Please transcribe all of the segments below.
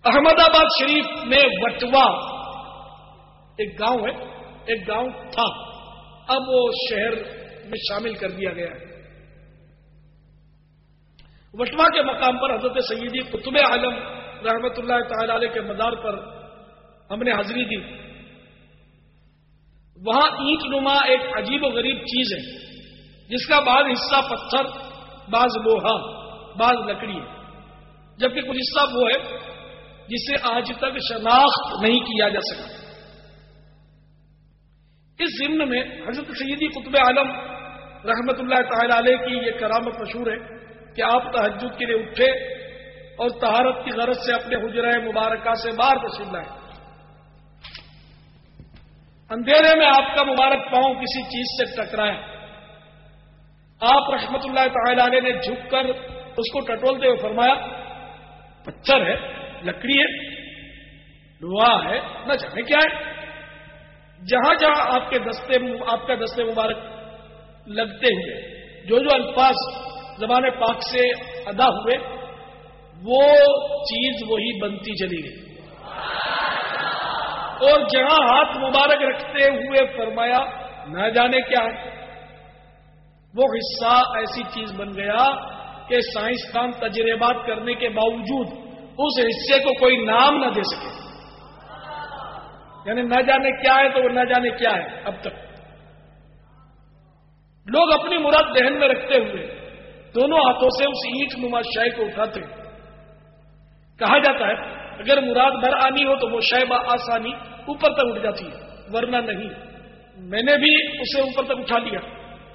احمد آباد شریف میں وٹوا ایک گاؤں ہے، ایک گاؤں تھا، اب وہ شہر میں شامل کر دیا گیا ہے۔ وٹوا کے مقام پر حضرت سیدی قطب عالم رحمت اللہ تعالی علیہ کے مزار پر ہم نے حاضری دی۔ وہاں اینٹ نما ایک عجیب و غریب چیز ہے جس کا بعض حصہ پتھر، بعض لوہا، بعض لکڑی ہے، جبکہ کچھ حصہ وہ ہے جسے آج تک شناخت نہیں کیا جا سکا۔ اس ضمن میں حضرت سیدی قطب عالم رحمت اللہ تعالی علیہ کی یہ کرامت مشہور ہے کہ آپ تہجد کے لیے اٹھے اور طہارت کی غرض سے اپنے حجرہ مبارکہ سے باہر تشریف لائے۔ اندھیرے میں آپ کا مبارک پاؤں کسی چیز سے ٹکرایا، آپ رحمت اللہ تعالی علیہ نے جھک کر اس کو ٹٹولتے ہوئے فرمایا، پتھر ہے، لکڑی ہے، لوہا ہے، نہ جانے کیا ہے۔ جہاں جہاں آپ کا دستے مبارک لگتے ہوئے جو الفاظ زبان پاک سے ادا ہوئے وہ چیز وہی بنتی چلی گئی، اور جہاں ہاتھ مبارک رکھتے ہوئے فرمایا نہ جانے کیا ہے، وہ حصہ ایسی چیز بن گیا کہ سائنسدان تجربات کرنے کے باوجود اس حصے کو کوئی نام نہ دے سکے۔ یعنی نہ جانے کیا ہے تو وہ نہ جانے کیا ہے۔ اب تک لوگ اپنی مراد ذہن میں رکھتے ہوئے دونوں ہاتھوں سے اس اینٹ نما شے کو اٹھاتے ہیں۔ کہا جاتا ہے اگر مراد بھر آنی ہو تو وہ شے بآسانی اوپر تک اٹھ جاتی ہے، ورنہ نہیں۔ میں نے بھی اسے اوپر تک اٹھا لیا،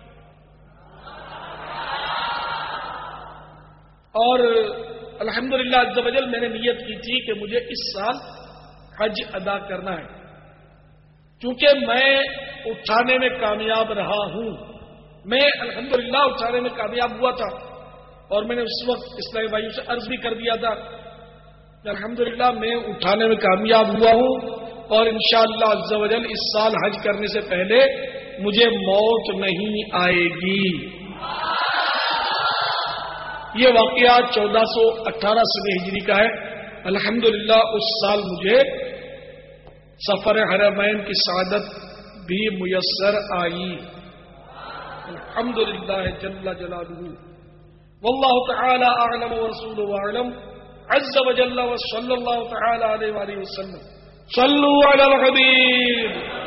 اور الحمدللہ عز و جل میں نے نیت کی تھی کہ مجھے اس سال حج ادا کرنا ہے، چونکہ میں اٹھانے میں کامیاب رہا ہوں۔ میں الحمدللہ اٹھانے میں کامیاب ہوا تھا، اور میں نے اس وقت اسلامی بھائیوں سے عرض بھی کر دیا تھا کہ الحمدللہ میں اٹھانے میں کامیاب ہوا ہوں، اور انشاءاللہ عز و جل اس سال حج کرنے سے پہلے مجھے موت نہیں آئے گی۔ یہ واقعہ 1418 ہجری کا ہے۔ الحمدللہ اس سال مجھے سفر حرمین کی سعادت بھی میسر آئی، الحمدللہ جل جلالہ۔ واللہ تعالی اعلم ورسولہ اعلم عز وجل، وصلی اللہ تعالی علیہ وآلہ وسلم۔ صلوا علی الحبیب۔